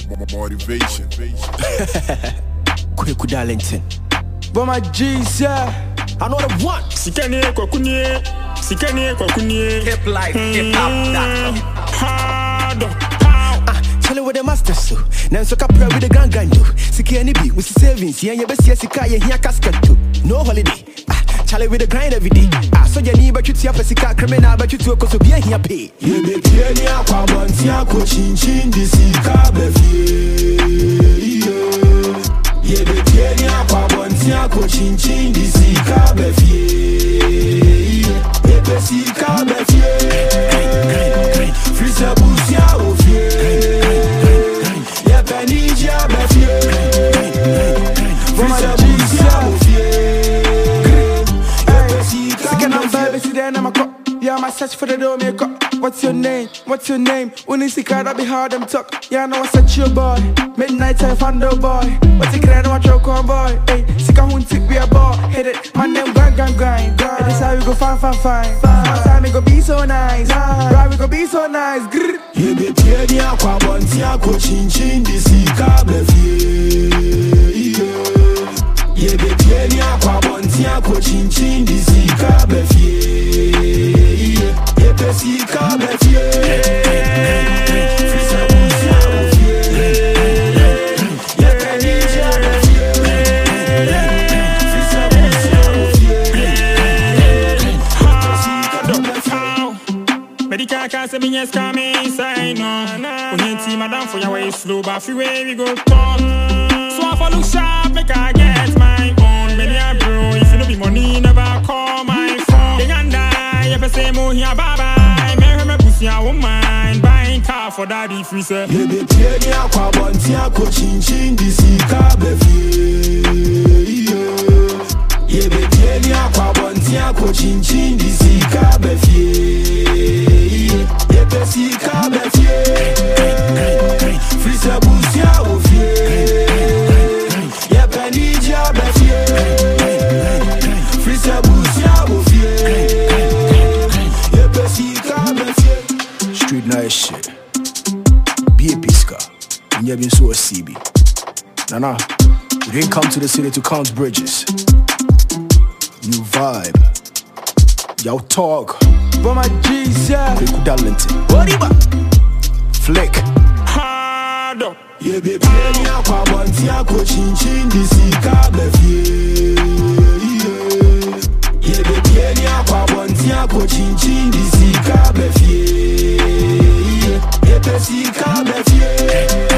Motivation. Quick Darlington. But my G's, yeah. I know the one. Sikane kwakunye. Hip life, hip hop. Hard. Tell with the master so. Now so pray with the grand do. Sikane be with savings. Yeah, you best see sika ye here casket too. No holiday. Charlie with the grind every day. So you need but you see a sika criminal but you to cause be here pay. You be plenty of kwabantia ko chinchin di sika be fie. You be plenty of kwabantia ko chinchin di sika be fie. You be sika be fie. Frisa busia o fie. You be ninja be fie. Frisa busia o fie. Yeah, my search for the door makeup. What's your name? When you see car, that be hard them talk. Yeah, I know I set you boy. Midnight I found the boy. What's the crane? Watch your boy. Hey, sick of who tick be a boy. Hit it, my name grind. And this how we go fine. My time we go be so nice. Right, we go be so nice. You be plenty of kwabantia ko chinchin di sika be fie. You be plenty of kwabantia ko chinchin di sika be fie. You be sika be fie. Frisa busia o fie. You be ninja be fie. Frisa busia o fie. Medical can't say me yes come inside no. When team madam for your way slow but free way we go talk. So I follow sharp make I get my own. Many a bro if you no be money never call my phone. They can die if I say mo here bye bye. Me pussy I won't mind buying car for daddy free sir. You be plenty of kwabantia ko chinchin di sika be fie. You be plenty of kwabantia ko chinchin di sika be fie. You be sika be fie. Frisa busia o fie. You be ninja be fie. Frisa busia o fie. You be sika be fie. Street nice shit. Be a pisca. You never been so a CB. Nah. We didn't come to the city to count bridges. New vibe. Yo talk. But my G's, yeah. Quick Darlington. Flick. Hard. You be plenty of kwabantia ko chinchin di sika be fie. You be plenty of kwabantia ko chinchin di sika be fie. You be sika be fie.